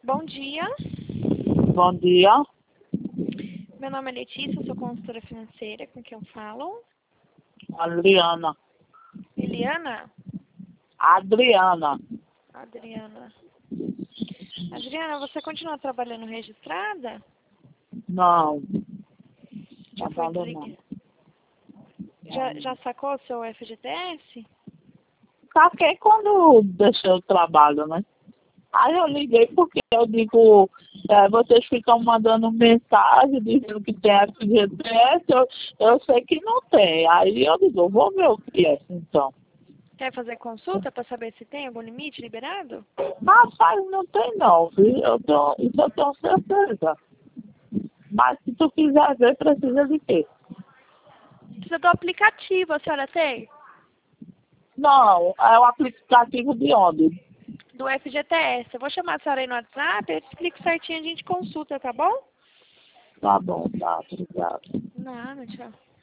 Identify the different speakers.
Speaker 1: Bom dia.
Speaker 2: Bom dia.
Speaker 1: Meu nome é Letícia, sou consultora financeira. Com quem eu falo?
Speaker 2: Adriana.
Speaker 1: Eliana?
Speaker 2: Adriana.
Speaker 1: Adriana. Adriana, você continua trabalhando registrada?
Speaker 2: Não.
Speaker 1: Já foi
Speaker 2: Trabalho não.
Speaker 1: desligada? Já sacou o seu FGTS?
Speaker 2: Saquei quando deixei o trabalho, né? Aí eu liguei porque eu digo, vocês ficam mandando mensagem dizendo que tem FGTS, eu sei que não tem. Aí eu digo, vou ver o que é, então.
Speaker 1: Quer fazer consulta para saber se tem algum limite liberado?
Speaker 2: Rapaz, não tem não, viu? Isso eu tenho certeza. Mas se tu quiser ver, precisa de quê?
Speaker 1: Precisa do aplicativo, a senhora tem?
Speaker 2: Não, é o aplicativo de onde?
Speaker 1: Do FGTS. Eu vou chamar a senhora aí no WhatsApp, eu te explico certinho, a gente consulta, tá bom?
Speaker 2: Tá bom, tá, obrigado.
Speaker 1: Nada, tchau.